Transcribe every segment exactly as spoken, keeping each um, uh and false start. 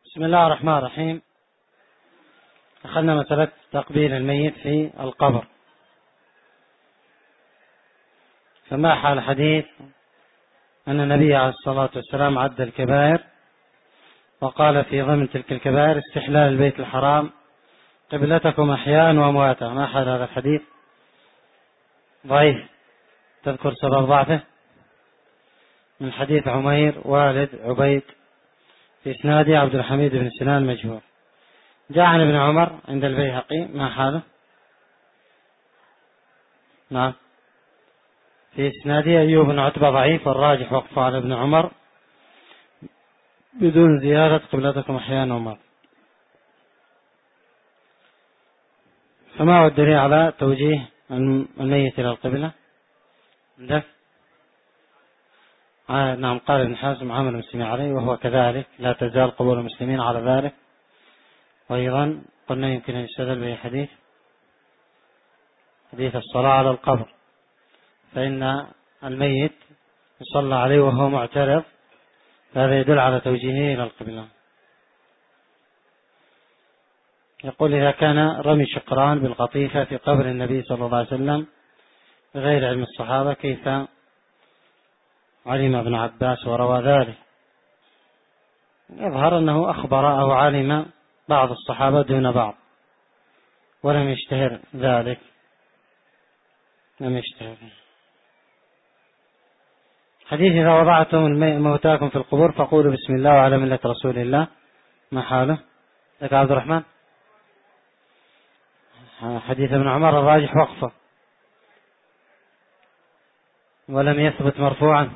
بسم الله الرحمن الرحيم. أخذنا مسألة تقبيل الميت في القبر، فما حال حديث أن النبي عليه الصلاة والسلام عد الكبائر وقال في ضمن تلك الكبائر استحلال البيت الحرام قبلتكم أحياء وأمواتا. ما حال هذا الحديث؟ ضعيف. تذكر سبب ضعفه؟ من حديث عمير والد عبيد في إسناده عبد الحميد بن سنان مجهول. جاء عن ابن عمر عند البيهقي. ما حاله؟ نعم، في إسناده أيوب بن عتبة ضعيف، والراجح وقفه على ابن عمر بدون زيادة قبلتكم أحيانا وأمواتا. فما هو الدليل على توجيه الميت إلى القبلة؟ عندك؟ آه نعم، قال ابن حزم عمل المسلمين عليه وهو كذلك، لا تزال قبول المسلمين على ذلك. وأيضا قلنا يمكن أن يستدل به حديث حديث الصلاة على القبر، فإن الميت يصلى عليه وهو معترض، فهذا يدل على توجيهه إلى القبلة. يقول إذا كان رمي شقران بالقطيفة في قبر النبي صلى الله عليه وسلم بغير علم الصحابة، كيف علم ابن عباس وروى ذلك؟ يظهر أنه أخبر أو علم بعض الصحابة دون بعض، ولم يشتهر ذلك، لم يشتهر. حديث إذا وضعتم موتاكم في القبور فقولوا بسم الله وعلى ملة رسول الله. ما حاله؟ لك عبد الرحمن؟ حديث ابن عمر الراجح وقفه، ولم يثبت مرفوعا.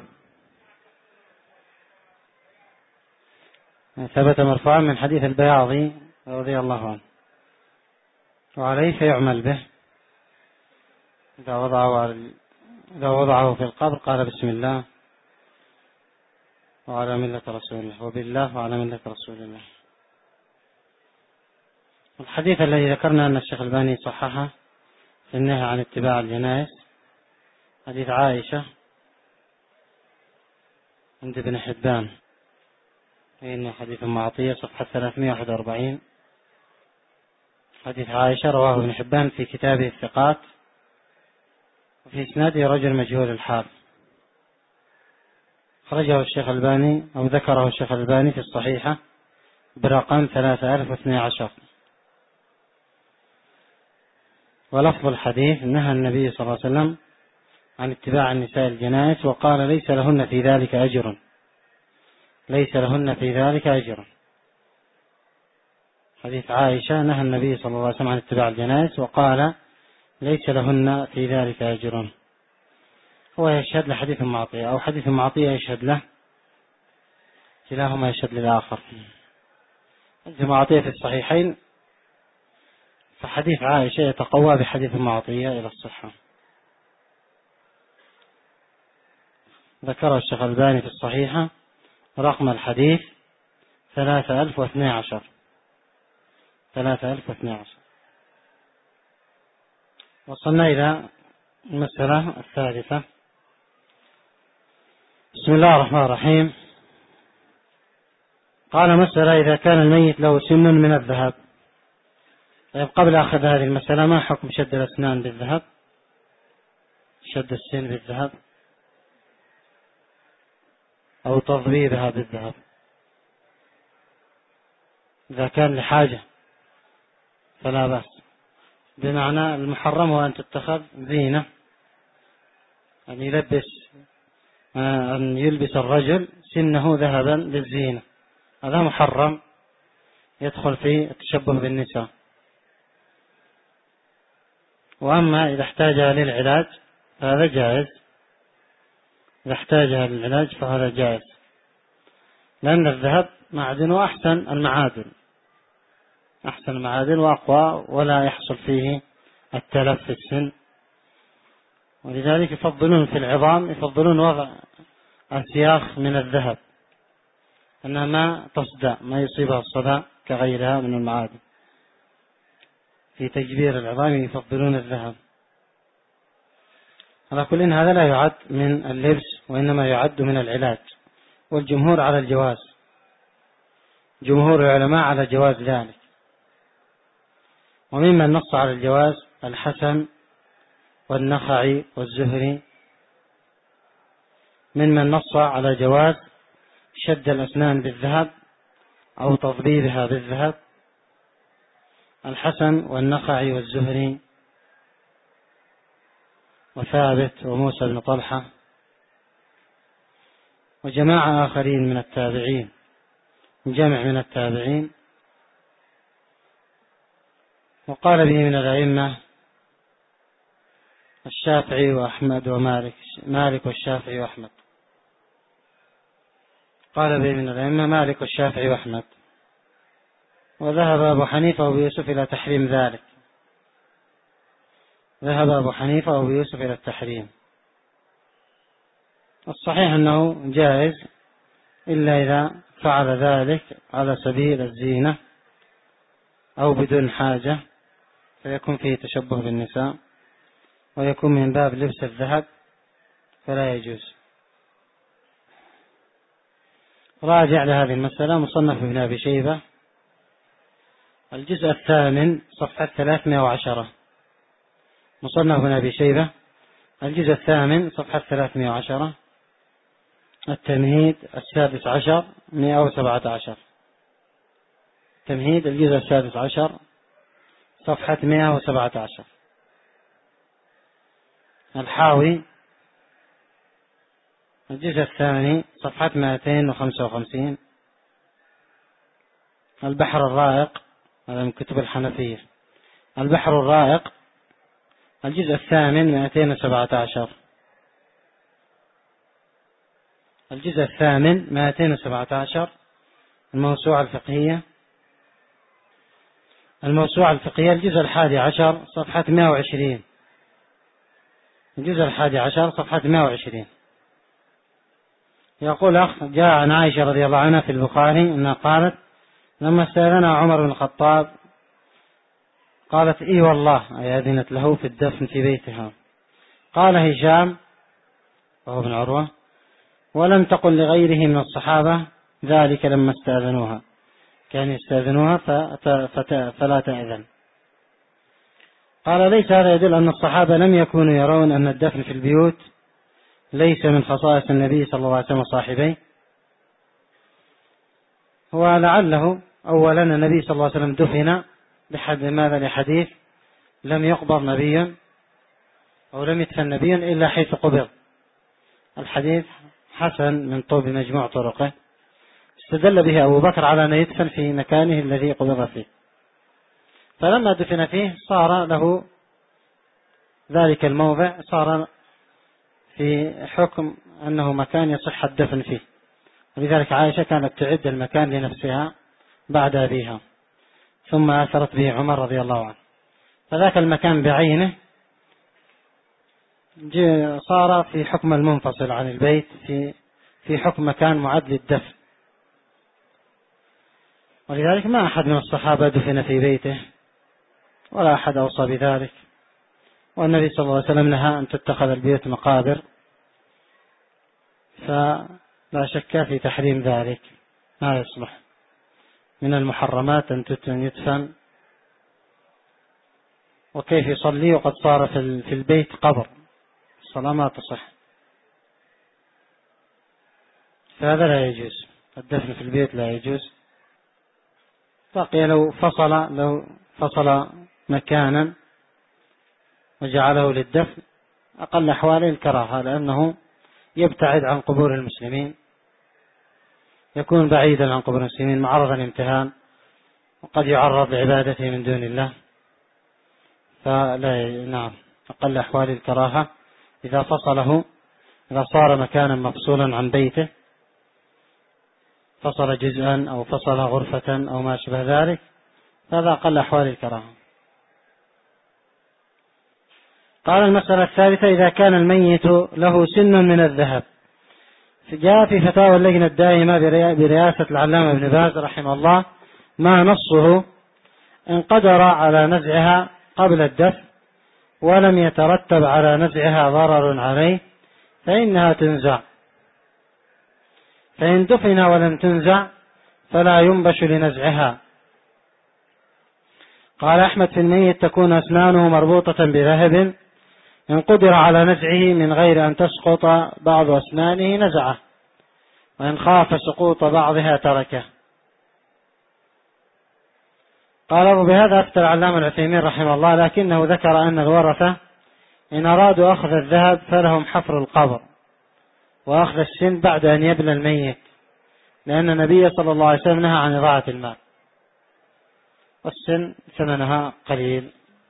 ثبت مرفوعا من حديث البياضي رضي الله عنه، وعليه فيعمل به. إذا وضعه إذا وضعه في القبر قال بسم الله وعلى ملة رسول الله، وبالله وعلى ملة رسول الله. الحديث الذي ذكرنا أن الشيخ الباني صححه في النهي عن اتباع الجنائز، حديث عائشة عند ابن حبان، إن حديث معطية صفحة ثلاثمائة وواحد وأربعين. حديث عائشة رواه ابن حبان في كتابه الثقات، وفي إسناده رجل مجهول الحال. خرجه الشيخ الباني أو ذكره الشيخ الباني في الصحيحة برقم ثلاثة آلاف واثني عشر. ولفظ الحديث نهى النبي صلى الله عليه وسلم عن اتباع النساء الجنائز وقال ليس لهن في ذلك أجر، ليس لهن في ذلك أجر. حديث عائشة نهى النبي صلى الله عليه وسلم عن اتباع الجنائز وقال ليس لهن في ذلك أجر. هو يشهد لحديث معطية أو حديث معطية يشهد له، كلاهما يشهد للآخر. حديث معطية في الصحيحين، فحديث عائشة يتقوى بحديث معطية إلى الصحة. ذكر الشيخ الباني في الصحيحة رقم الحديث ثلاثة آلاف واثني عشر، ثلاثة آلاف واثني عشر. وصلنا إلى المسألة الثالثة. بسم الله الرحمن الرحيم. قال مسألة إذا كان الميت له سن من الذهب. طيب، قبل أخذ هذه المسألة، ما حكم شد الأسنان بالذهب؟ شد السن بالذهب أو تضبيبها بالذهب؟ إذا كان لحاجة فلا بأس، بمعنى المحرم هو أن تتخذ زينة، أن يلبس أن يلبس الرجل سنه ذهبا للزينة، هذا محرم يدخل في التشبه بالنساء. وأما إذا احتاجها للعلاج فهذا جائز، إذا احتاجها للعلاج فهذا جائز، لأن الذهب معدن أحسن المعادن، أحسن المعادن وأقوى، ولا يحصل فيه التلف في السن. ولذلك يفضلون في العظام يفضلون وضع أسياخ من الذهب، أنها ما تصدع، ما يصيبها الصداع كغيرها من المعادن. في تجبير العظام يفضلون الذهب. على كل هذا لا يعد من اللبس، وإنما يعد من العلاج، والجمهور على الجواز، جمهور العلماء على جواز ذلك. وممن نص على الجواز الحسن والنخعي والزهري. ممن نص على جواز شد الأسنان بالذهب أو تضبيبها بالذهب الحسن والنخعي والزهري وثابت وموسى بن طلحة وجماعة آخرين من التابعين، جمع من التابعين. وقال به من الأئمة الشافعي وأحمد ومالك، مالك والشافعي وأحمد. قال به من الأئمة مالك والشافعي وأحمد. وذهب أبو حنيفة وأبو يوسف إلى تحريم ذلك. ذهب أبو حنيفة وأبو يوسف إلى التحريم. الصحيح أنه جائز إلا إذا فعل ذلك على سبيل الزينة أو بدون حاجة، فيكون فيه تشبه بالنساء ويكون من باب لبس الذهب فلا يجوز. راجع لهذه المسألة مصنف ابن أبي شيبة الجزء الثامن صفحة ثلاثمائة وعشرة. مصنف ابن أبي شيبة الجزء الثامن صفحة ثلاثمائة وعشرة. التمهيد السادس عشر مئة وسبعة عشر. تمهيد الجزء السادس عشر صفحة مئة وسبعة عشر. الحاوي الجزء الثاني صفحة مئتين وخمسة وخمسين. البحر الرائق هذا من كتب الحنفية. البحر الرائق الجزء الثامن مئتين وسبعة عشر. الجزء الثامن مئتين وسبعة عشر. الموسوعة الفقهية الموسوعة الفقهية الجزء الحادي عشر صفحة مئة وعشرين. الجزء الحادي عشر صفحة مئة وعشرين. يقول أخ جاء عن عائشة رضي الله عنها في البخاري أنها قالت لما استأذنها عمر بن الخطاب قالت إي والله أي أذنت له في الدفن في بيتها. قال هشام وهو ابن عروة ولم تقل لغيره من الصحابة ذلك لما استأذنوها، كان يستأذنوها فلا تأذن. قال ليس هذا يدل أن الصحابة لم يكونوا يرون أن الدفن في البيوت ليس من خصائص النبي صلى الله عليه وسلم وصاحبيه. ولعله أولا النبي صلى الله عليه وسلم دفن بحد ماذا لحديث لم يقبر نبي أو لم يدفن نبي إلا حيث قبر. الحديث حسن من طوب مجموع طرقه، استدل به أبو بكر على أن يدفن في مكانه الذي قبر فيه، فلما دفن فيه صار له ذلك الموضع صار في حكم أنه مكان يصح الدفن فيه. ولذلك عائشة كانت تعد المكان لنفسها بعد أبيها ثم أثرت به عمر رضي الله عنه، فذاك المكان بعينه صار في حكم المنفصل عن البيت في في حكم مكان معد للدفن. ولذلك ما أحد من الصحابة دفن في بيته ولا أحد أوصى بذلك. والنبي صلى الله عليه وسلم نهى أن تتخذ البيوت مقابر، فلا شك في تحريم ذلك. ما يصلح من المحرمات أن يدفن. وكيف يصلي وقد صار في البيت قبر؟ الصلاة ما تصح، فهذا لا يجوز. الدفن في البيت لا يجوز. بقي لو فصل لو فصل مكانا وجعله للدفن أقل أحواله الكراهة، لأنه يبتعد عن قبور المسلمين، يكون بعيدا عن قبور المسلمين معرض الامتهان، وقد يعرض لعبادته من دون الله. فلا نعم أقل أحوال الكراهة إذا فصله، إذا صار مكانا مفصولا عن بيته، فصل جزءا أو فصل غرفة أو ما شبه ذلك، هذا أقل أحوال الكراهة. قال المسألة الثالثة إذا كان الميت له سن من الذهب. جاء في فتاوى اللجنة الدائمة برئاسة العلامة ابن باز رحمه الله ما نصه إن قدر على نزعها قبل الدفن ولم يترتب على نزعها ضرر عليه فإنها تنزع، فإن دفن ولم تنزع فلا ينبش لنزعها. قال أحمد في الميت تكون أسنانه مربوطة بذهب، إن قدر على نزعه من غير أن تسقط بعض أسنانه نزعه، وإن خاف سقوط بعضها تركه. قال وبهذا أفتى العلامة العثيمين رحمه الله، لكنه ذكر أن الورثة إن أرادوا أخذ الذهب فلهم حفر القبر وأخذ السن بعد أن يبلى الميت، لأن النبي صلى الله عليه وسلم نهى عن إضاعة المال، والسن ثمنها قليل.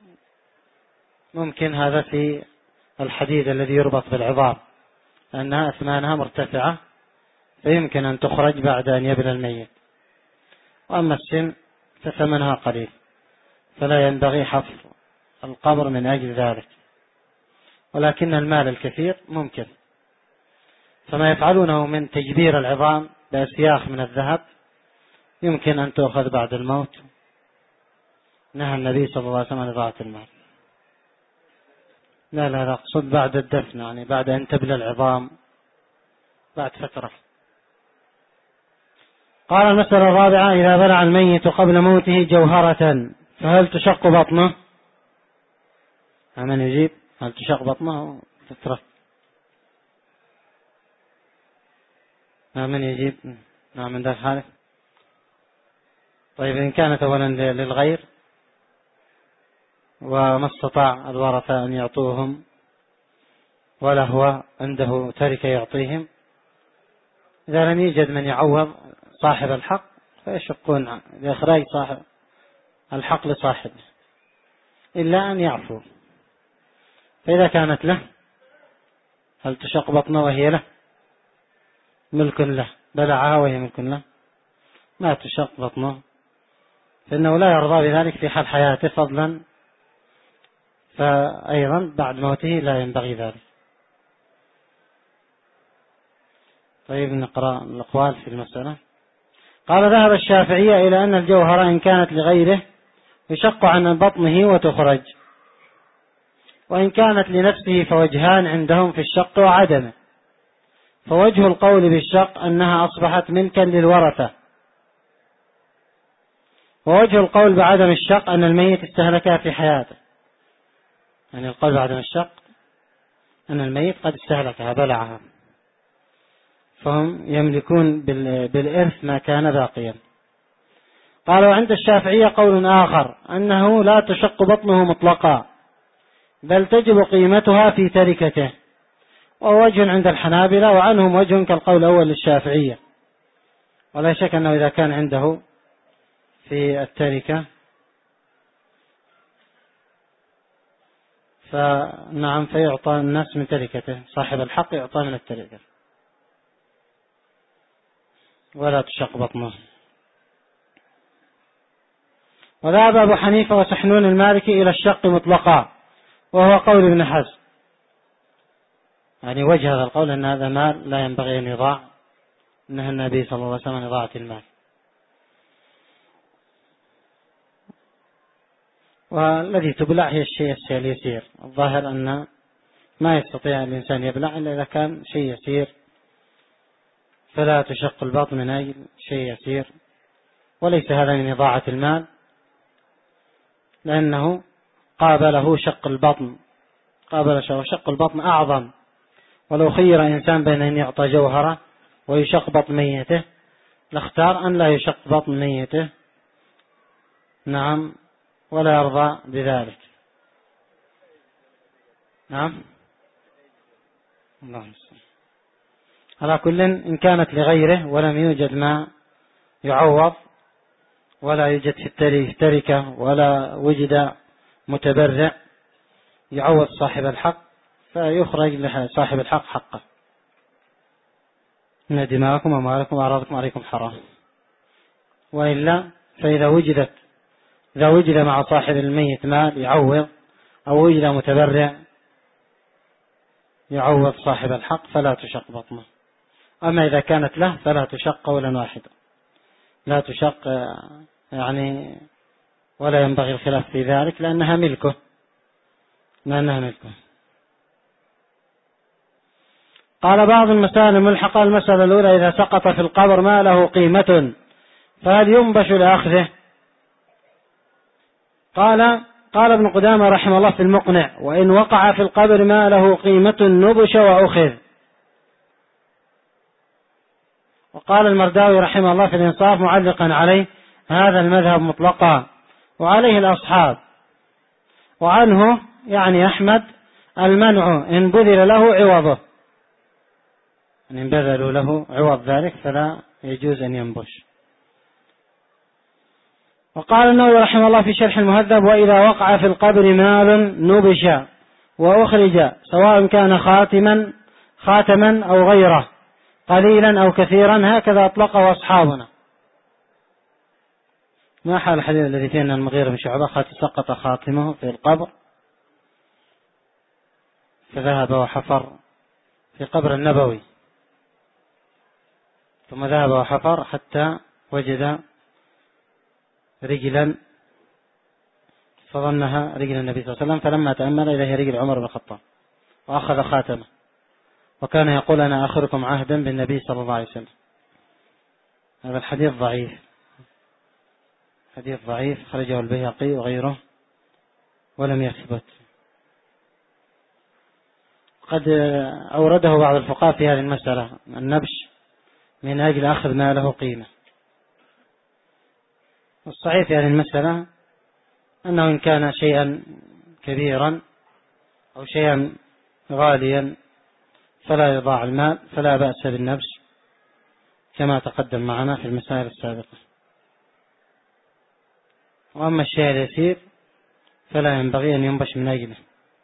ممكن هذا في الحديد الذي يربط بالعظام، لأنها أثمانها مرتفعة فيمكن أن تخرج بعد أن يبلى الميت، وأما السن فثمنها قليل، فلا ينبغي حفر القبر من أجل ذلك. ولكن المال الكثير ممكن، فما يفعلونه من تجبير العظام بأسياخ من الذهب يمكن أن تأخذ بعد الموت، نهى النبي صلى الله عليه وسلم عن إضاعة المال. لا لا لا أقصد بعد الدفن، يعني بعد أن تبلى العظام بعد فترة. قال المسألة الرابعة إذا بلع الميت قبل موته جوهرة فهل تشق بطنه؟ من يجيب؟ هل تشق بطنه؟ فترة. من يجيب؟ نعم من ذا الحالة. طيب إن كانت أولا للغير وما استطاع الورثة أن يعطوهم ولا هو عنده تركة يعطيهم، إذا لم يوجد من يعوض صاحب الحق فيشقون بإخراج صاحب الحق لصاحبه إلا أن يعفو. فإذا كانت له هل تشق بطنه وهي له ملك له، بلعها وهي ملك له، ما تشق بطنه، فإنه لا يرضى بذلك في حال حياته، فضلا فأيضا بعد موته لا ينبغي ذلك. طيب نقرأ الأقوال في المسألة. قال ذهب الشافعية إلى أن الجوهرة إن كانت لغيره يشق عن بطنه وتخرج، وإن كانت لنفسه فوجهان عندهم في الشق وعدمه. فوجه القول بالشق أنها أصبحت ملكا للورثة، ووجه القول بعدم الشق أن الميت استهلكها في حياته، يعني القول بعدم الشق أن الميت قد استهلكها بلعها، فهم يملكون بالإرث ما كان باقيا. قالوا عند الشافعية قول آخر أنه لا تشق بطنه مطلقا، بل تجب قيمتها في تركته، ووجه عند الحنابلة، وعنهم وجه كالقول الأول للشافعية. ولا شك أنه إذا كان عنده في التركة فنعم فيعطى الناس من تركته، صاحب الحق يعطى من التركة ولا تشق بطنه. وذهب أبو حنيفة وسحنون المالكي إلى الشق مطلقا، وهو قول ابن حزم، يعني وجه هذا القول أن هذا مال لا ينبغي أن يضاع، نهى النبي صلى الله عليه وسلم عن إضاعة المال. والذي تبلع هي الشيء اليسير، الظاهر أن ما يستطيع الإنسان يبلع إلا إذا كان شيء يسير، فلا تشق البطن من أجل شيء يسير، وليس هذا من إضاعة المال، لأنه قابله شق البطن، قابل شق البطن أعظم. ولو خير إنسان بين أن يعطى جوهرة ويشق بطن ميته لاختار أن لا يشق بطن ميته، نعم، ولا يرضى بذلك. نعم الله يسلم. على كل إن كانت لغيره ولم يوجد ما يعوض، ولا يوجد في التركة ولا وجد متبرع يعوض صاحب الحق، فيخرج لصاحب الحق حقه. إن دماءكم وأموالكم وأعراضكم عليكم حرام. وإلا فإذا وجدت إذا وجد مع صاحب الميت مال يعوض، أو وجد متبرع يعوض صاحب الحق فلا تشق بطنه. أما إذا كانت له فلا تشق قولا واحدا، لا تشق يعني، ولا ينبغي الخلاف في ذلك، لأنها ملكه لأنها ملكه. قال بعض المسائل الملحقة، المسألة الأولى إذا سقط في القبر ما له قيمة فهل ينبش لأخذه؟ قال قال ابن قدامة رحمه الله في المقنع: وإن وقع في القبر ما له قيمة نبش وأخذ. وقال المرداوي رحمه الله في الإنصاف معلقا عليه: هذا المذهب مطلقا وعليه الأصحاب، وعنه يعني أحمد المنع إن بذل له عوضه، إن بذلوا له عوض ذلك فلا يجوز أن ينبش. وقال النووي رحمه الله في شرح المهذب: وإذا وقع في القبر مال نبش وأخرج سواء كان خاتما خاتما أو غيره قليلا أو كثيرا، هكذا أطلقه أصحابنا. ما حال الحديث الذي فيه أن المغيرة بن شعبة سقط خاتمه في القبر فذهب وحفر في قبر النبوي، ثم ذهب وحفر حتى وجد رجلا فظنها رجل النبي صلى الله عليه وسلم، فلما تأمل إليه رجل عمر بن الخطاب وأخذ خاتمه، وكان يقول: أنا آخركم عهدا بالنبي صلى الله عليه وسلم. هذا الحديث ضعيف، حديث ضعيف خرجه البيهقي وغيره ولم يثبت. قد أورده بعض الفقهاء في هذه المسألة النبش من أجل أخذ ما له قيمة. والصحيح في هذه المسألة أنه إن كان شيئا كبيرا أو شيئا غاليا فلا يضاع المال فلا بأس بالنبش كما تقدم معنا في المسائل السابقة. وأما الشيء اليسير فلا ينبغي أن ينبش من أجله.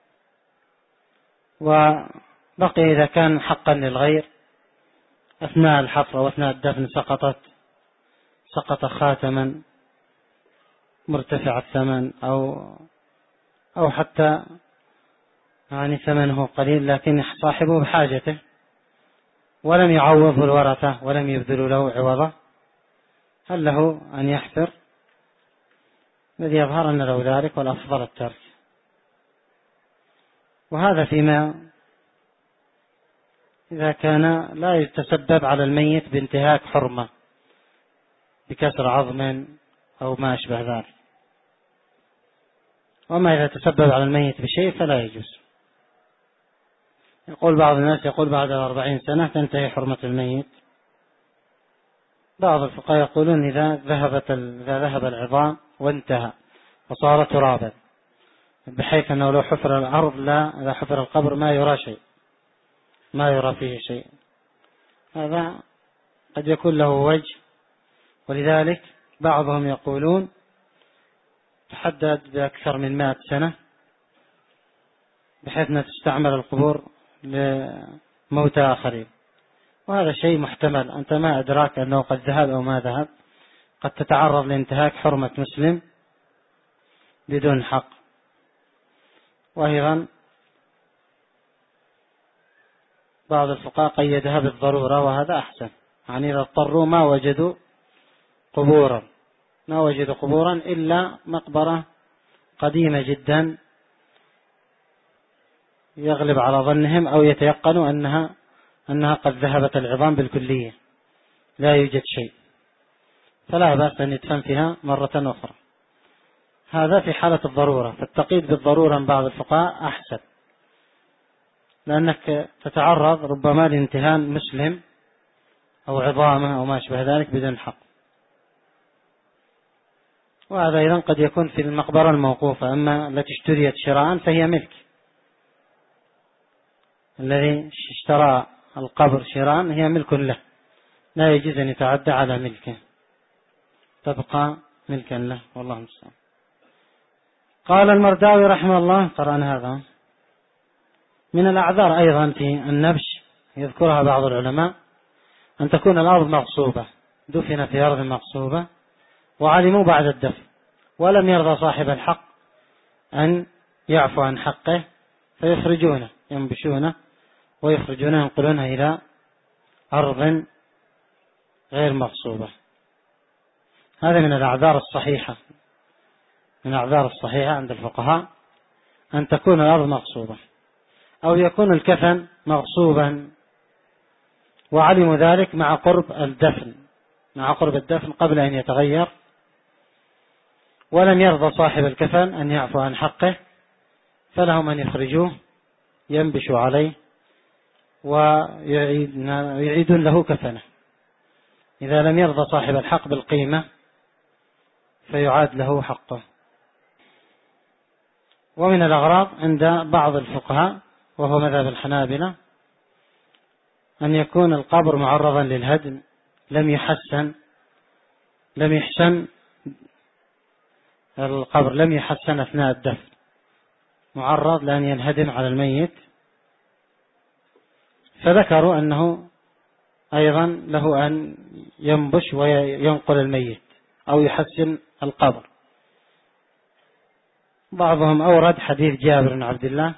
وبقي إذا كان حقا للغير أثناء الحفر وأثناء الدفن سقطت سقط خاتما مرتفع الثمن أو أو حتى يعني ثمنه قليل لكن صاحبه بحاجته ولم يعوضه الورثة ولم يبذلوا له عوضه، هل له أن يحفر؟ الذي يظهر أن له ذلك والأفضل الترك. وهذا فيما إذا كان لا يتسبب على الميت بانتهاك حرمة بكسر عظم أو ما أشبه ذلك. وما إذا تسبب على الميت بشيء فلا يجوز. يقول بعض الناس يقول بعد أربعين سنة تنتهي حرمة الميت. بعض الفقهاء يقولون إذا ذهبت إذا ذهب العظام وانتهى وصار ترابا، بحيث أنه لو حفر الأرض لا إذا حفر القبر ما يرى شيء ما يرى فيه شيء. هذا قد يكون له وجه، ولذلك بعضهم يقولون تحدد بأكثر من مائة سنة بحيث أن تستعمل القبور لموتى آخرين، وهذا شيء محتمل. أنت ما أدراك أنه قد ذهب أو ما ذهب، قد تتعرض لانتهاك حرمة مسلم بدون حق. وأيضا بعض الفقهاء قيدها بالضرورة، وهذا أحسن، يعني إذا اضطروا ما وجدوا قبورا ما وجدوا قبورا إلا مقبرة قديمة جدا يغلب على ظنهم أو يتيقنوا أنها أنها قد ذهبت العظام بالكلية لا يوجد شيء، فلا بأس أن يدفن فيها مرة أخرى. هذا في حالة الضرورة، فالتقييد بالضرورة من بعض الفقهاء أحسن، لأنك تتعرض ربما لانتهان مسلم أو عظامه أو ما أشبه ذلك بدون حق. وهذا أيضا قد يكون في المقبرة الموقوفة، أما التي اشتريت شراء فهي ملك. الذي اشترى القبر شراء هي ملك له، لا يجوز أن يتعدى على ملكه، تبقى ملكا له، والله المستعان. قال المرداوي رحمه الله: قرأنا هذا من الأعذار أيضا في النبش يذكرها بعض العلماء أن تكون الأرض مغصوبة، دفن في أرض مغصوبة وعلموا بعد الدفن ولم يرضى صاحب الحق أن يعفو عن حقه فيخرجونه ينبشونه ويخرجونه ينقلونه إلى أرض غير مغصوبة. هذا من الأعذار الصحيحة من الأعذار الصحيحة عند الفقهاء أن تكون الأرض مغصوبة، أو يكون الكفن مغصوبا وعلموا ذلك مع قرب الدفن مع قرب الدفن قبل أن يتغير، ولم يرضى صاحب الكفن أن يعفو عن حقه، فلهم أن يخرجوه ينبشوا عليه ويعيدون له كفنه. إذا لم يرضى صاحب الحق بالقيمة فيعاد له حقه. ومن الأغراض عند بعض الفقهاء وهو مذهب الحنابلة أن يكون القبر معرضا للهدم، لم يحسن لم يحسن القبر لم يحسن أثناء الدفن، معرض لأن ينهدم على الميت، فذكروا أنه أيضا له أن ينبش وينقل الميت أو يحسن القبر. بعضهم أورد حديث جابر بن عبد الله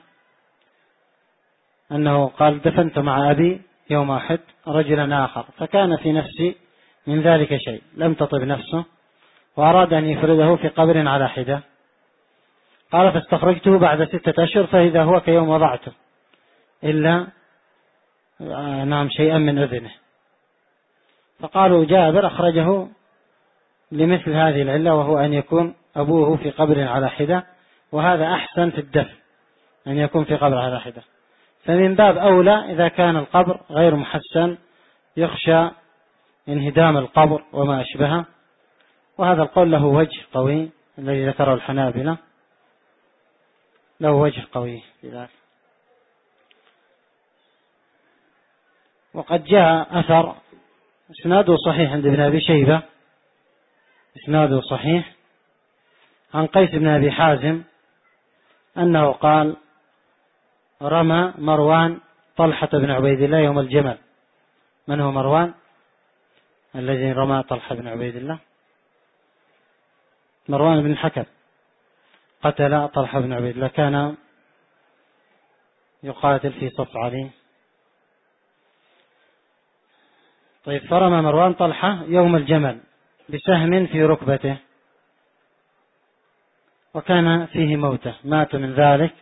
أنه قال: دفنت مع أبي يوم أحد رجلا آخر، فكان في نفسي من ذلك شيء، لم تطب نفسه، وأراد أن يفرده في قبر على حدة. قال: فاستخرجته بعد ستة أشهر فإذا هو كيوم وضعته، إلا نعم شيئا من أذنه. فقالوا: جابر أخرجه لمثل هذه العلة، وهو أن يكون أبوه في قبر على حدة، وهذا أحسن في الدفن أن يكون في قبر على حدة. فمن باب أولى إذا كان القبر غير محسن يخشى انهدام القبر وما أشبهه. وهذا القول له وجه قوي الذي ذكره الحنابلة، له وجه قوي في ذلك. وقد جاء أثر إسناده صحيح عند ابن أبي شيبة، إسناده صحيح، عن قيس بن أبي حازم أنه قال: رمى مروان طلحة بن عبيد الله يوم الجمل. من هو مروان الذي رمى طلحة بن عبيد الله؟ مروان بن الحكم قتل طلحة بن عبيد الله، كان يقاتل في صف علي. طيب، فرمى مروان طلحة يوم الجمل بسهم في ركبته، وكان فيه موته، مات من ذلك.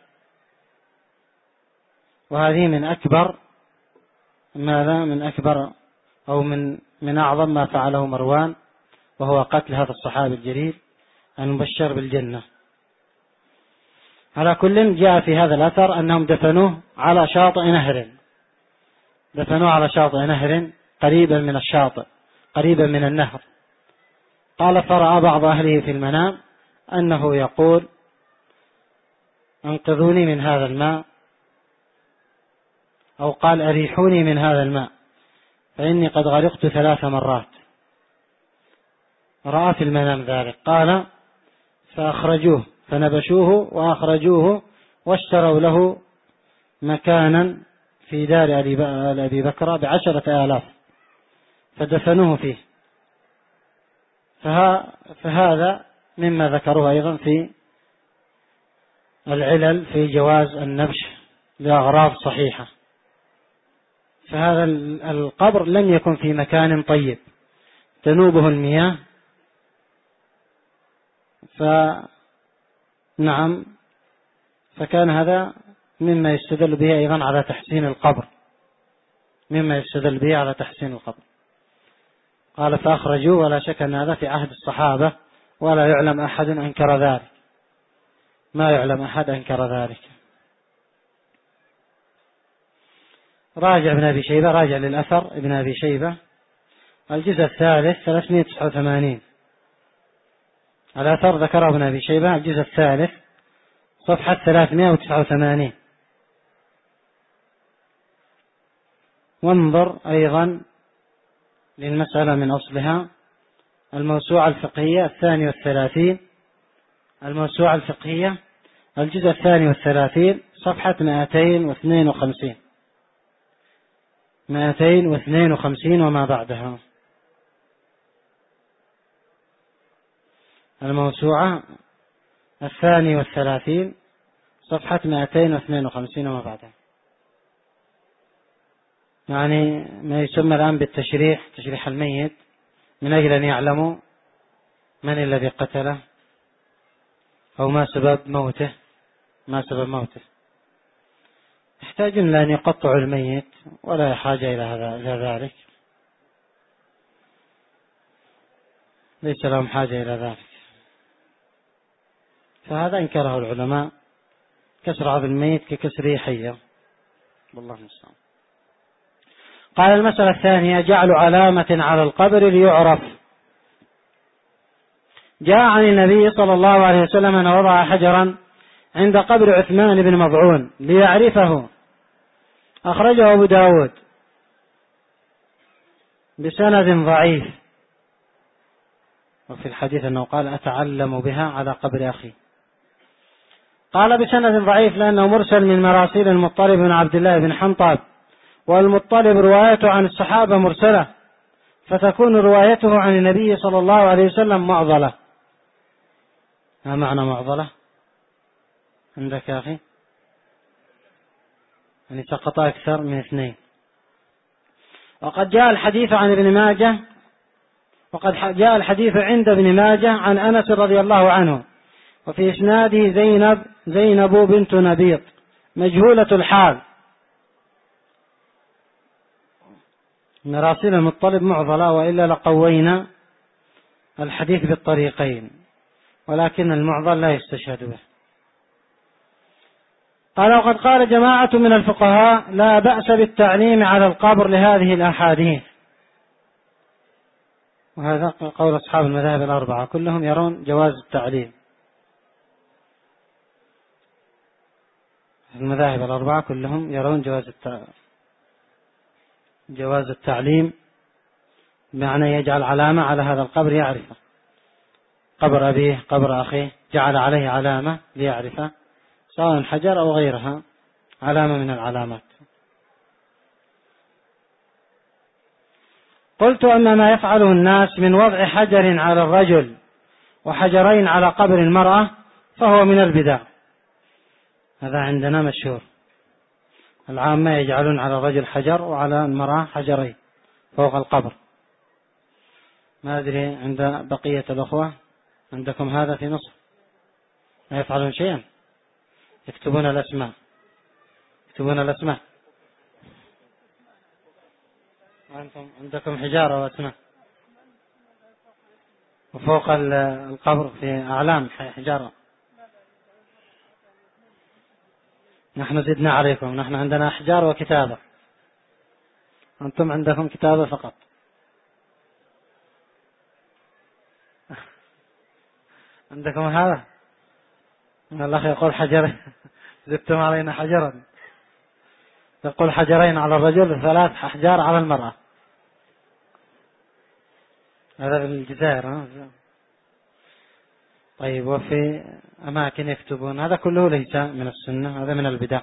وهذه من أكبر ماذا من أكبر أو من من أعظم ما فعله مروان، وهو قتل هذا الصحابي الجليل المبشر بالجنة. على كل، جاء في هذا الأثر أنهم دفنوه على شاطئ نهر، دفنوه على شاطئ نهر قريبا من الشاطئ، قريبا من النهر. قال: فرأى بعض أهله في المنام أنه يقول: انقذوني من هذا الماء، أو قال: أريحوني من هذا الماء فإني قد غرقت ثلاث مرات. رأى في المنام ذلك. قال: فأخرجوه، فنبشوه وأخرجوه واشتروا له مكانا في دار أبي بكر بعشرة آلاف، فدفنوه فيه. فهذا مما ذكروه أيضا في العلل في جواز النبش لأغراض صحيحة. فهذا القبر لم يكن في مكان طيب تنوبه المياه، فنعم فكان هذا مما يستدل به أيضا على تحسين القبر، مما يستدل به على تحسين القبر. قال: فأخرجوه، ولا شك أن هذا في عهد الصحابة، ولا يعلم أحد أنكر ذلك، ما يعلم أحد أنكر ذلك. راجع ابن أبي شيبة، راجع للأثر ابن أبي شيبة الجزء الثالث ثلاثمائة وتسعة وثمانين. الأثر ذكره ابن أبي شيبة الجزء الثالث صفحة ثلاثمائة وتسعة وثمانين. وانظر أيضا للمسألة من أصلها، الموسوعة الفقهية الثاني والثلاثين، الموسوعة الفقهية الجزء الثاني والثلاثين صفحة مائتين واثنين وخمسين، مائتين واثنين وخمسين وما بعدها. الموسوعة الثاني والثلاثين صفحة مائتين واثنين وخمسين وما بعدها، يعني ما يسمى الآن بالتشريح، تشريح الميت، من أجل أن يعلموا من الذي قتله أو ما سبب موته، ما سبب موته. يحتاجون لأن يقطعوا الميت، ولا حاجة إلى ذلك. ليس لهم حاجة إلى ذلك. فهذا انكره العلماء، كسر عظم الميت ككسره حية، والله المستعان. قال المسألة الثانية: جعل علامة على القبر ليعرف. جاء عن النبي صلى الله عليه وسلم أن وضع حجرا عند قبر عثمان بن مظعون ليعرفه، أخرجه أبو داود بسند ضعيف، وفي الحديث أنه قال: أتعلم بها على قبر أخي. قال بسند ضعيف لأنه مرسل من مراسيل المطلب بن عبد الله بن حنطب، والمطلب روايته عن الصحابة مرسلة، فتكون روايته عن النبي صلى الله عليه وسلم معضلة. ما معنى معضلة عندك يا أخي؟ يعني سقط أكثر من اثنين. وقد جاء الحديث عن ابن ماجه وقد جاء الحديث عند ابن ماجه عن أنس رضي الله عنه، وفي إسناده زينب زينب بنت نبيط مجهولة الحال. مراسيل المطلب معضلة، وإلا لقوينا الحديث بالطريقين، ولكن المعضل لا يستشهد به. قال: وقد قال جماعة من الفقهاء: لا بأس بالتعليم على القبر لهذه الأحاديث. وهذا قول أصحاب المذاهب الأربعة، كلهم يرون جواز التعليم. المذاهب الأربعة كلهم يرون جواز التعليم جواز التعليم بمعنى يجعل علامة على هذا القبر يعرفه، قبر أبيه قبر أخيه جعل عليه علامة ليعرفه، سواء حجر أو غيرها، علامة من العلامات. قلت: أما ما يفعله الناس من وضع حجر على الرجل وحجرين على قبر المرأة فهو من البدع. هذا عندنا مشهور، العامة يجعلون على الرجل حجر وعلى المرأة حجرين فوق القبر. ما أدري عند بقية الأخوة عندكم هذا في مصر؟ ما يفعلون شيئا، يكتبون الأسماء يكتبون الأسماء وأنتم عندكم حجارة وأسماء، وفوق القبر في أعلام حجارة. نحن زدنا عليكم، نحن عندنا أحجار وكتابة، أنتم عندكم كتابة فقط. عندكم هذا؟ الله يقول حجر، زدتم علينا حجرا. يقول حجرين على الرجل وثلاث أحجار على المرأة. هذا في الجزائر. طيب، وفي أماكن يكتبون، هذا كله ليس من السنة، هذا من البدع.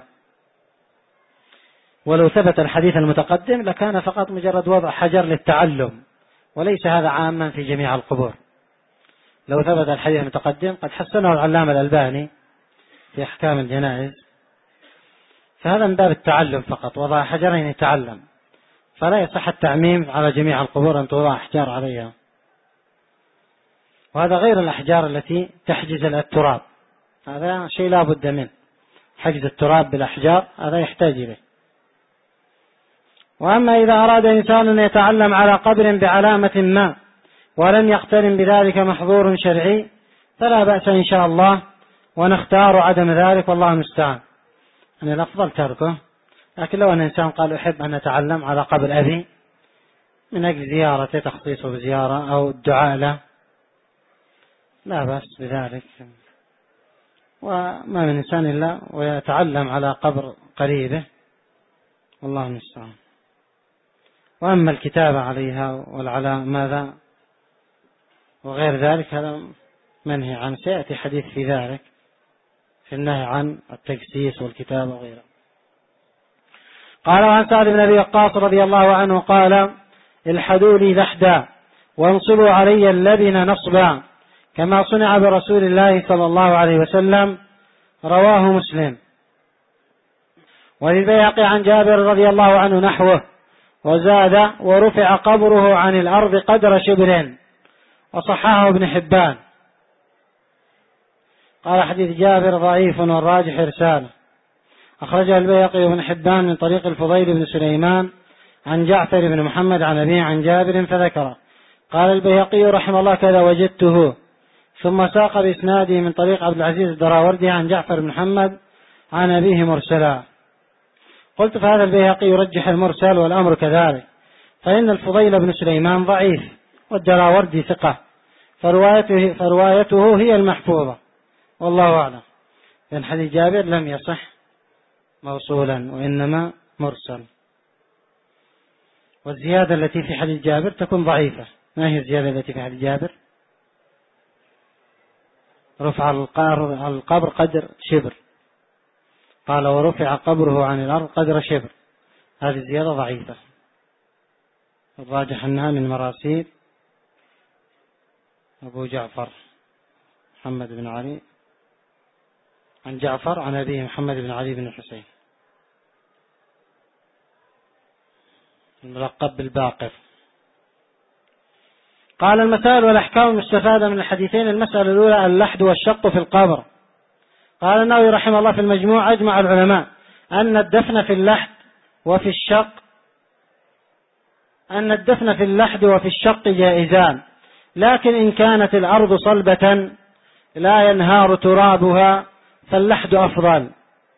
ولو ثبت الحديث المتقدم لكان فقط مجرد وضع حجر للتعلم، وليس هذا عاما في جميع القبور. لو ثبت الحديث المتقدم قد حسنه العلامة الألباني في أحكام الجنائز، فهذا من باب التعلم فقط، وضع حجرين يتعلم، فلا يصح التعميم على جميع القبور أن توضع أحجار عليها. وهذا غير الأحجار التي تحجز التراب، هذا شيء لا بد منه، حجز التراب بالأحجار هذا يحتاج إليه. وأما إذا أراد إنسان أن يتعلم على قبر بعلامة ما ولم يقترن بذلك محظور شرعي فلا بأس إن شاء الله، ونختار عدم ذلك، والله المستعان. يعني الأفضل تركه، لكن لو أن إنسان قال أحب أن أتعلم على قبر أبي من أجل زيارته، تخصيصه بزيارة أو الدعاء له، لا بأس بذلك. وما من إنسان إلا ويتعلم على قبر قريبه، والله المستعان. وأما الكتابة عليها والعلامة ماذا وغير ذلك هذا منهي عنه، سيأتي حديث في ذلك في النهي عن التجسيس والكتابة وغيره. قال: وعن سعد بن أبي وقاص رضي الله عنه قال: الحدوا لي لحدا وانصبوا علي اللبن نصبا كما صنع برسول الله صلى الله عليه وسلم، رواه مسلم. وللبيهقي عن جابر رضي الله عنه نحوه، وزاد: ورفع قبره عن الأرض قدر شبر، وصححه ابن حبان. قال: حديث جابر ضعيف والراجح إرساله، أخرجه البيهقي وابن حبان من طريق الفضيل بن سليمان عن جعفر بن محمد عن أبيه عن جابر فذكره، قال البيهقي رحمه الله كذا وجدته. ثم ساق بإسناده من طريق عبد العزيز الدراوردي عن جعفر بن محمد عن أبيه مرسلا. قلت فهذا البيهقي يرجح المرسل والأمر كذلك، فإن الفضيل بن سليمان ضعيف والدراوردي ثقة، فروايته, فروايته هي المحفوظة، والله أعلم. لأن حديث جابر لم يصح موصولا وإنما مرسل. والزيادة التي في حديث جابر تكون ضعيفة. ما هي الزيادة التي في حديث جابر؟ رفع القبر قدر شبر، قال ورفع قبره عن الأرض قدر شبر، هذه الزيادة ضعيفة. الراجح أنها من مراسيل أبو جعفر محمد بن علي عن جعفر عن أبيه محمد بن علي بن الحسين الملقب بالباقر. قال المسائل والأحكام المستفادة من الحديثين. المسألة الأولى اللحد والشق في القبر. قال النووي رحمه الله في المجموع أجمع العلماء أن الدفن في اللحد وفي الشق أن الدفن في اللحد وفي الشق جائزان، لكن إن كانت الأرض صلبة لا ينهار ترابها فاللحد أفضل.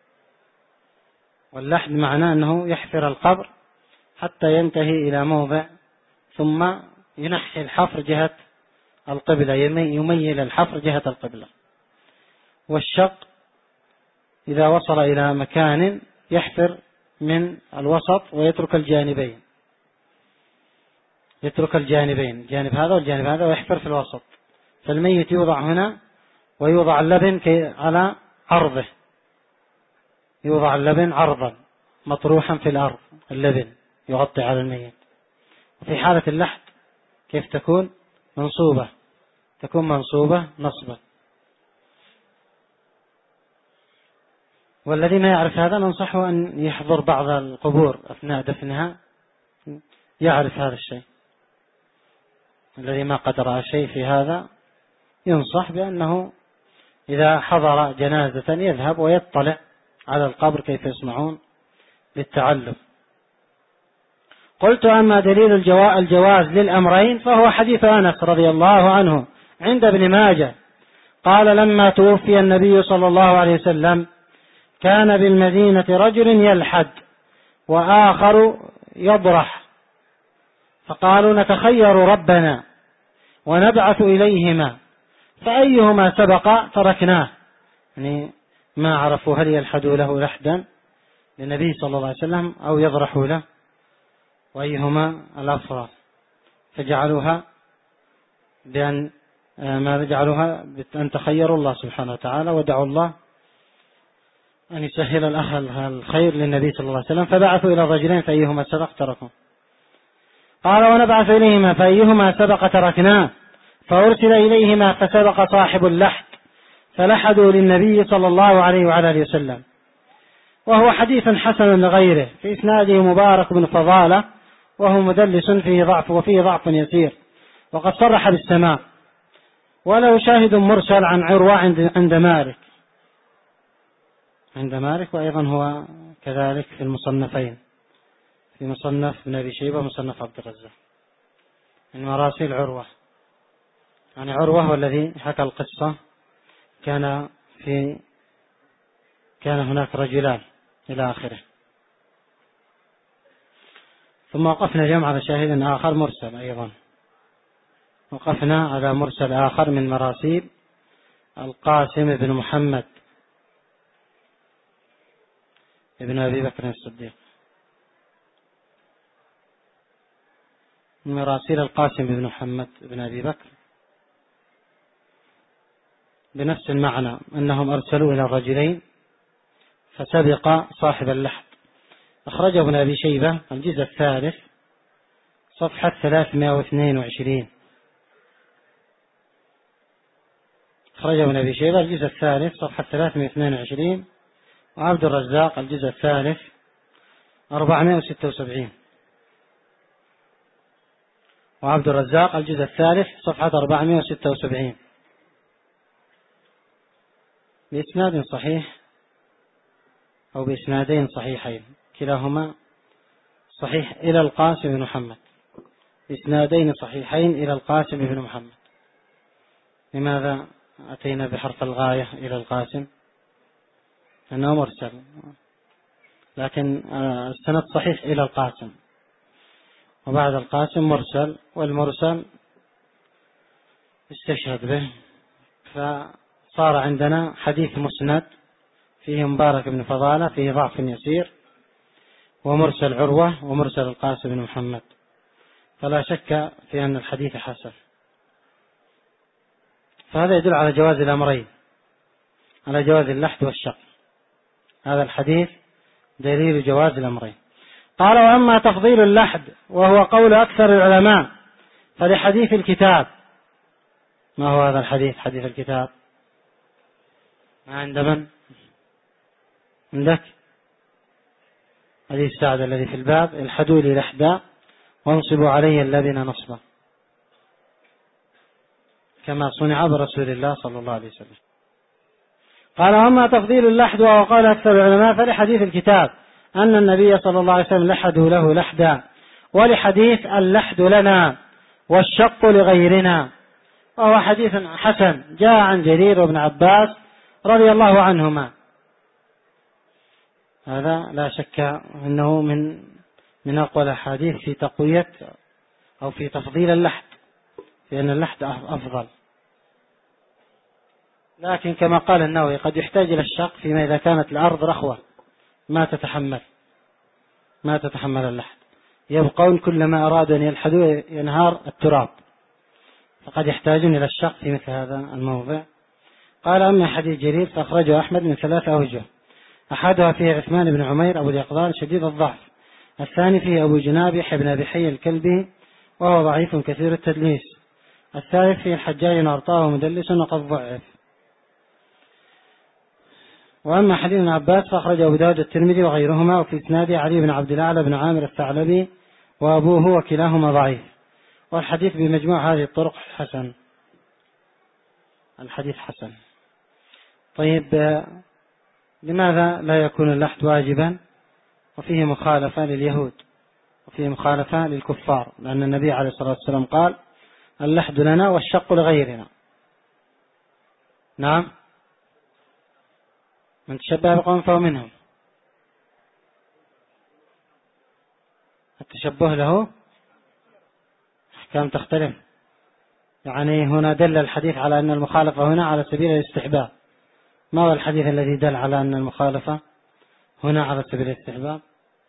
واللحد معناه أنه يحفر القبر حتى ينتهي إلى موضع ثم ينحي الحفر جهة القبلة، يميل الحفر جهة القبلة. والشق إذا وصل إلى مكان يحفر من الوسط ويترك الجانبين، يترك الجانبين الجانب هذا والجانب هذا ويحفر في الوسط. فالميت يوضع هنا ويوضع اللبن على عرضه، يوضع اللبن عرضا مطروحا في الأرض، اللبن يغطي على الميت. وفي حالة اللحد كيف تكون؟ منصوبة، تكون منصوبة نصبا. والذي ما يعرف هذا ننصحه أن يحضر بعض القبور أثناء دفنها، يعرف هذا الشيء. الذي ما قد رأى شيء في هذا ينصح بأنه إذا حضر جنازة يذهب ويطلع على القبر كيف يصنعون للتعلم. قلت أما دليل الجواز للأمرين فهو حديث أنس رضي الله عنه عند ابن ماجه قال لما توفي النبي صلى الله عليه وسلم كان بالمدينة رجل يلحد وآخر يضرح، فقالوا نتخير ربنا ونبعث إليهما فأيهما سبق تركناه. يعني ما عرفوا هل يلحدوا له لحدا للنبي صلى الله عليه وسلم أو يضرحوا له، وأيهما الأفضل، فجعلوها بأن ما جعلوها بأن تخيروا الله سبحانه وتعالى ودعوا الله أن يسهل الخير للنبي صلى الله عليه وسلم، فبعثوا إلى رجلين فأيهما سبق تركوا. قال ونبعث إليهما فأيهما سبق تركناه، فأرسل إليهما فسبق صاحب اللحد فلحدوا للنبي صلى الله عليه وعلى آله وسلم. وهو حديث حسن لغيره، في إسناده مبارك بن فضالة وهو مدلس فيه ضعف وفيه ضعف يسير، وقد صرح بالسماع، وله شاهد مرسل عن عروة عند مالك عند مالك وأيضا هو كذلك في المصنفين، في مصنف ابن أبي شيبة ومصنف عبد الرزاق، من مراسيل عروة. يعني عروة والذي حكى القصة كان في كان هناك رجلان إلى آخره. ثم وقفنا جمع على شاهد آخر مرسل، أيضا وقفنا على مرسل آخر من مراسيل القاسم بن محمد ابن أبي بكر الصديق، من مراسيل القاسم بن محمد بن أبي بكر بنفس المعنى، أنهم أرسلوا إلى الرجلين فسبق صاحب اللحد. أخرجه ابن أبي شيبة الجزء الثالث صفحة ثلاثمائة واثنين وعشرين، أخرجه ابن أبي شيبة الجزء الثالث صفحة ثلاثمائة واثنين وعشرين، وعبد الرزاق الجزء الثالث أربعمائة وستة وسبعين، وعبد الرزاق الجزء الثالث صفحة أربعمائة وستة وسبعين بإسناد صحيح أو بإسنادين صحيحين، كلاهما صحيح إلى القاسم بن محمد إسنادين صحيحين إلى القاسم بن محمد. لماذا أتينا بحرف الغاية إلى القاسم؟ أنه مرسل، لكن السند صحيح إلى القاسم، وبعد القاسم مرسل، والمرسل استشهد به، فصار عندنا حديث مسند فيه مبارك بن فضالة فيه ضعف يسير، ومرسل عروة، ومرسل القاسم بن محمد، فلا شك في أن الحديث حسن. فهذا يدل على جواز الأمرين، على جواز اللحد والشق. هذا الحديث دليل جواز الأمرين. قال: وأما تفضيل اللحد وهو قول أكثر العلماء فلحديث الكتاب. ما هو هذا الحديث؟ حديث الكتاب ما عند من؟ عندك حديث سعد الذي في الباب: الحدوا لي لحدا وانصبوا علي اللبن نصبا، كما صنع برسول الله صلى الله عليه وسلم. قال: وأما تفضيل اللحد وهو قول أكثر العلماء فلحديث الكتاب أن النبي صلى الله عليه وسلم لحدوا له لحدا، ولحديث اللحد لنا والشق لغيرنا، وهو حديث حسن جاء عن جرير وابن عباس رضي الله عنهما. هذا لا شك أنه من من أقوى الأحاديث في تقوية أو في تفضيل اللحد، لأن اللحد أفضل. لكن كما قال النووي قد يحتاج إلى الشق فيما إذا كانت الأرض رخوة ما تتحمل ما تتحمل اللحد، يبقون كلما أرادوا أن يلحدوا ينهار التراب، فقد يحتاجون إلى الشق في مثل هذا الموضع. قال: أما حديث جرير فأخرجه أحمد من ثلاثة أوجه: أحدها فيه عثمان بن عمير أبو اليقظان شديد الضعف، الثاني فيه أبو جنابح بن أبي حي الكلبي وهو ضعيف كثير التدليس، الثالث فيه الحجاج أرطاه مدلس وقد ضعف. وأما حديث ابن عباس فأخرجه أبو داود الترمذي وغيرهما، وفي إسناده علي بن عبد الأعلى بن عامر الثعلبي وأبوه وكلاهما ضعيف، والحديث بمجموع هذه الطرق حسن. الحديث حسن. طيب، لماذا لا يكون اللحد واجبا وفيه مخالفة لليهود وفيه مخالفة للكفار؟ لأن النبي عليه الصلاة والسلام قال: اللحد لنا والشق لغيرنا. نعم، من تشبه بقوم فهو منهم. التشبه له أحكام تختلف، يعني هنا دل الحديث على أن المخالفة هنا على سبيل الاستحباب. ما هو الحديث الذي دل على أن المخالفة هنا على سبيل الاستحباب؟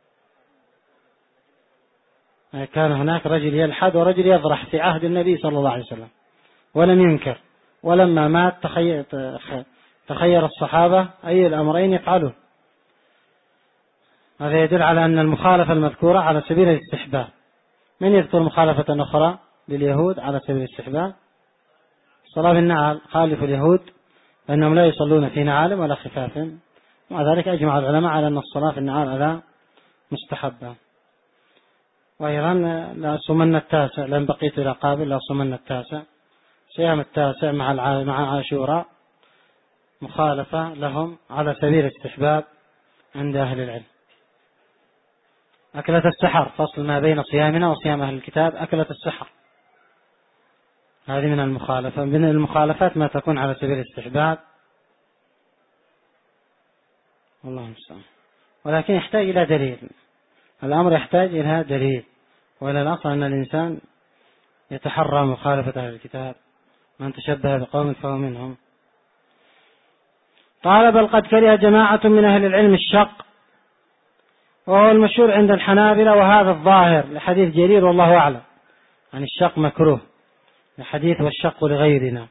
كان هناك رجل يلحد ورجل يضرح في عهد النبي صلى الله عليه وسلم ولم ينكر، ولما مات تخير, تخير الصحابة أي الأمرين يفعلون. هذا يدل على أن المخالفة المذكورة على سبيل الاستحباب. من يذكر مخالفة أخرى لليهود على سبيل الاستحباب؟ الصلاة بالنعال، خالف اليهود فإنهم لا يصلون في نعال ولا خفاف، ومع ذلك أجمع العلماء على أن الصلاة في النعال على مستحبة. وأيضا لا صومن التاسع، لن بقيت إلى قابل لا صومن التاسع، صيام التاسع مع مع عاشوراء مخالفة لهم على سبيل الاستحباب عند أهل العلم. أكلة السحر، فصل ما بين صيامنا وصيام أهل الكتاب، أكلة السحر هذه من المخالفة. من المخالفات ما تكون على سبيل الاستحباب، والله المستعان، ولكن يحتاج إلى دليل. الأمر يحتاج إلى دليل، وإلى الأصل أن الإنسان يتحرى مخالفة أهل الكتاب، من تشبه بقوم فهو منهم. قال: بل قد كره جماعة من أهل العلم الشق، وهو المشهور عند الحنابلة، وهذا الظاهر لحديث جرير والله أعلم. عن الشق مكروه لحديث والشق لغيرنا،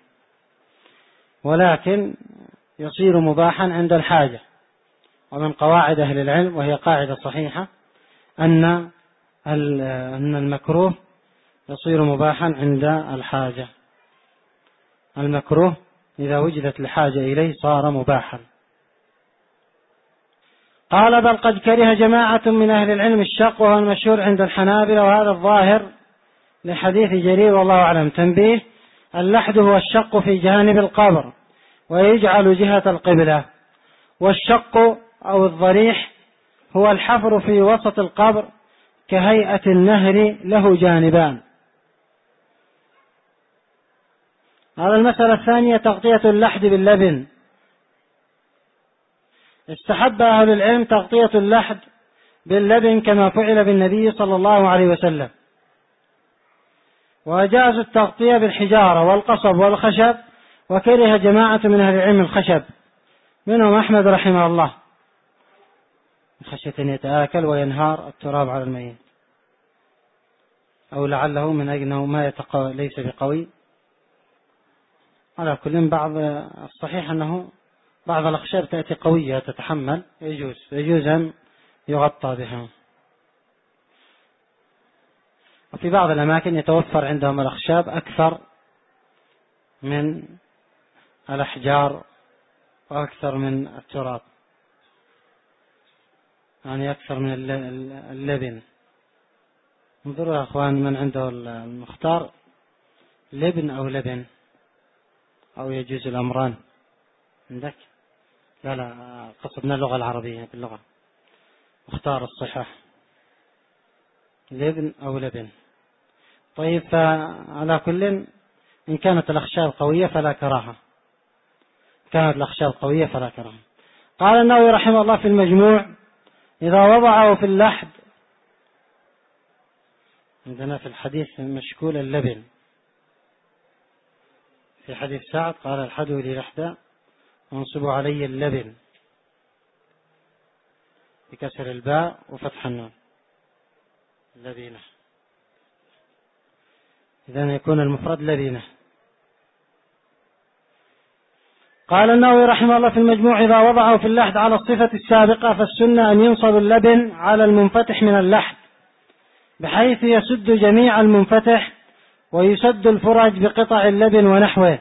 ولكن يصير مباحا عند الحاجة. ومن قواعد أهل العلم، وهي قاعدة صحيحة، أن أن المكروه يصير مباحا عند الحاجة. المكروه إذا وجدت الحاجة إليه صار مباحا. قال: بل قد كره جماعة من أهل العلم الشق، وهو المشهور عند الحنابلة، وهذا الظاهر لحديث جرير والله أعلم. تنبيه: اللحد هو الشق في جانب القبر، ويجعل جهة القبلة. والشق أو الضريح هو الحفر في وسط القبر كهيئة النهر له جانبان. هذا المسألة الثانية تغطية اللحد باللبن. استحب أهل العلم تغطية اللحد باللبن كما فعل بالنبي صلى الله عليه وسلم، وأجازوا التغطية بالحجارة والقصب والخشب، وكره جماعة من أهل العلم الخشب منهم أحمد رحمه الله خشية أن يتآكل وينهار التراب على الميت، أو لعله من أجله ما يتقوى ليس بقوي. على كل بعض الصحيح أنه بعض الأخشاب تأتي قوية تتحمل، يجوز يجوز أن يغطى بها. وفي بعض الأماكن يتوفر عندهم الأخشاب أكثر من الأحجار وأكثر من التراب، يعني أكثر من اللبن. انظروا يا أخوان من عنده المختار لبن أو لبن، أو يجوز الأمران عندك؟ لا لا، قصدنا اللغة العربية باللغة، اختار الصحة لبن أو لبن. طيب، فعلى كل إن كانت الأخشاب قوية فلا كراهة، كانت الأخشاب قوية فلا كراهة. قال النووي رحمه الله في المجموع: إذا وضعه في اللحد، عندنا في الحديث مشكول اللبن، في حديث سعد قال: الحدو لي لحدا وانصبوا علي اللبن، بكسر الباء وفتح النون، لبنة، إذن يكون المفرد لبنة. قال النووي رحمه الله في المجموع: إذا وضعه في اللحد على الصفة السابقة فالسنة أن ينصب اللبن على المنفتح من اللحد بحيث يسد جميع المنفتح، ويسد الفرج بقطع اللبن ونحوه،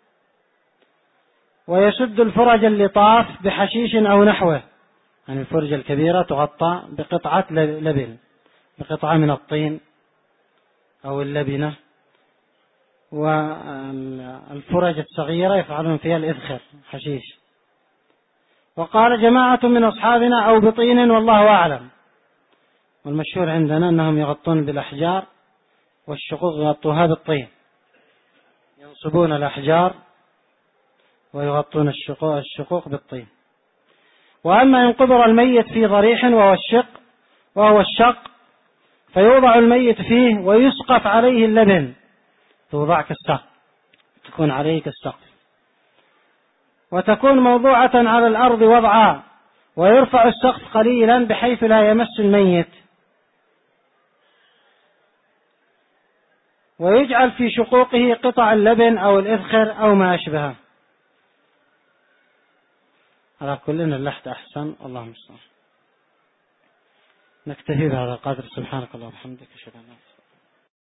ويسد الفرج اللطاف بحشيش أو نحوه، يعني الفرجة الكبيرة تغطى بقطعة لبن، بقطعة من الطين أو اللبنة، والفرج الصغيرة يفعلون فيها الإذخر حشيش. وقال جماعة من أصحابنا: أو بطين، والله أعلم. والمشهور عندنا أنهم يغطون بالأحجار، والشقوق يغطوها بالطين، ينصبون الأحجار ويغطون الشقوق, الشقوق بالطين. وأما إن قبر الميت في ضريح وهو الشق وهو الشق فيوضع الميت فيه ويسقف عليه اللبن، توضع كالسقف، تكون عليه كالسقف، وتكون موضوعة على الأرض وضعا، ويرفع السقف قليلا بحيث لا يمس الميت، ويجعل في شقوقه قطع اللبن أو الإذخر أو ما أشبهه. على كلنا اللحد أحسن، اللهم صل. نكتفي بهذا القدر. سبحانك اللهم وبحمدك، أشهد أن لا إله إلا أنت.